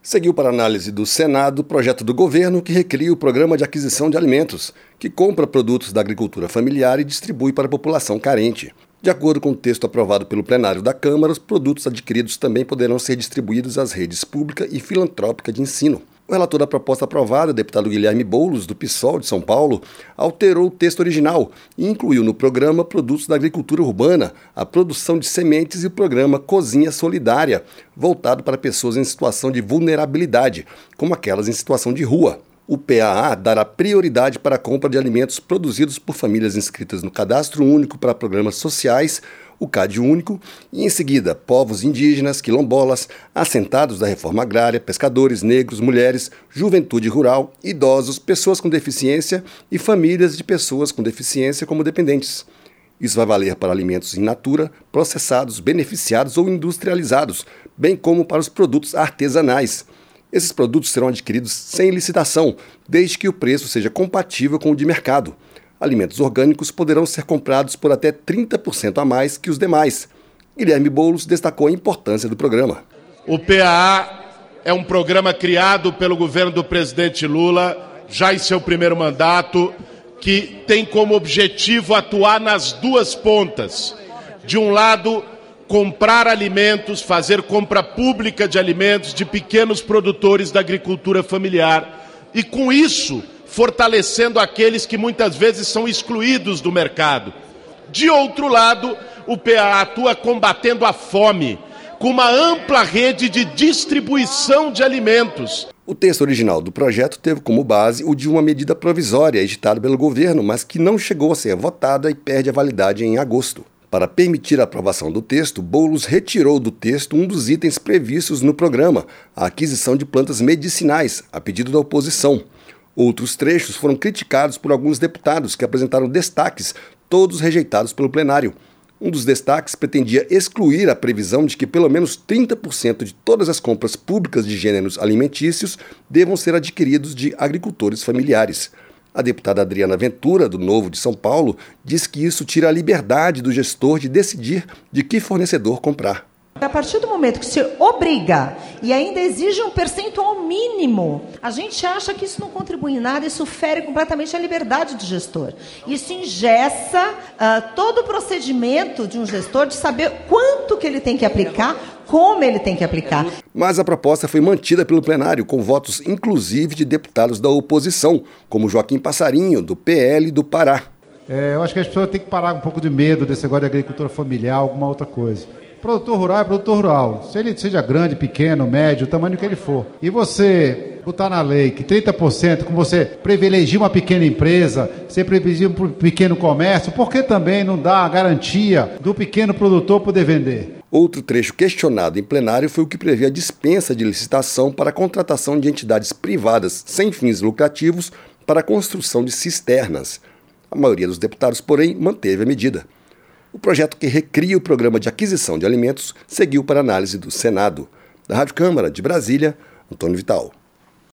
Seguiu para análise do Senado o projeto do governo que recria o Programa de Aquisição de Alimentos, que compra produtos da agricultura familiar e distribui para a população carente. De acordo com o texto aprovado pelo plenário da Câmara, os produtos adquiridos também poderão ser distribuídos às redes pública e filantrópica de ensino. O relator da proposta aprovada, o deputado Guilherme Boulos, do PSOL de São Paulo, alterou o texto original e incluiu no programa produtos da agricultura urbana, a produção de sementes e o programa Cozinha Solidária, voltado para pessoas em situação de vulnerabilidade, como aquelas em situação de rua. O PAA dará prioridade para a compra de alimentos produzidos por famílias inscritas no Cadastro Único para Programas Sociais, o CAD Único, e em seguida povos indígenas, quilombolas, assentados da reforma agrária, pescadores, negros, mulheres, juventude rural, idosos, pessoas com deficiência e famílias de pessoas com deficiência como dependentes. Isso vai valer para alimentos in natura, processados, beneficiados ou industrializados, bem como para os produtos artesanais. Esses produtos serão adquiridos sem licitação, desde que o preço seja compatível com o de mercado. Alimentos orgânicos poderão ser comprados por até 30% a mais que os demais. Guilherme Boulos destacou a importância do programa. O PAA é um programa criado pelo governo do presidente Lula, já em seu primeiro mandato, que tem como objetivo atuar nas duas pontas. De um lado, comprar alimentos, fazer compra pública de alimentos de pequenos produtores da agricultura familiar e, com isso, fortalecendo aqueles que muitas vezes são excluídos do mercado. De outro lado, o PAA atua combatendo a fome, com uma ampla rede de distribuição de alimentos. O texto original do projeto teve como base o de uma medida provisória editada pelo governo, mas que não chegou a ser votada e perde a validade em agosto. Para permitir a aprovação do texto, Boulos retirou do texto um dos itens previstos no programa, a aquisição de plantas medicinais, a pedido da oposição. Outros trechos foram criticados por alguns deputados que apresentaram destaques, todos rejeitados pelo plenário. Um dos destaques pretendia excluir a previsão de que pelo menos 30% de todas as compras públicas de gêneros alimentícios devam ser adquiridos de agricultores familiares. A deputada Adriana Ventura, do Novo de São Paulo, diz que isso tira a liberdade do gestor de decidir de que fornecedor comprar. A partir do momento que se obriga e ainda exige um percentual mínimo, a gente acha que isso não contribui em nada, isso fere completamente a liberdade do gestor. Isso engessa todo o procedimento de um gestor de saber quanto que ele tem que aplicar, como ele tem que aplicar. Mas a proposta foi mantida pelo plenário, com votos inclusive de deputados da oposição, como Joaquim Passarinho, do PL do Pará. Eu acho que as pessoas têm que parar um pouco de medo desse negócio de agricultura familiar, alguma outra coisa. Produtor rural é produtor rural, se ele seja grande, pequeno, médio, o tamanho que ele for. E você botar na lei que 30%, como você privilegia uma pequena empresa, você privilegia um pequeno comércio, por que também não dá a garantia do pequeno produtor poder vender? Outro trecho questionado em plenário foi o que prevê a dispensa de licitação para a contratação de entidades privadas sem fins lucrativos para a construção de cisternas. A maioria dos deputados, porém, manteve a medida. O projeto que recria o Programa de Aquisição de Alimentos seguiu para análise do Senado. Da Rádio Câmara de Brasília, Antônio Vital.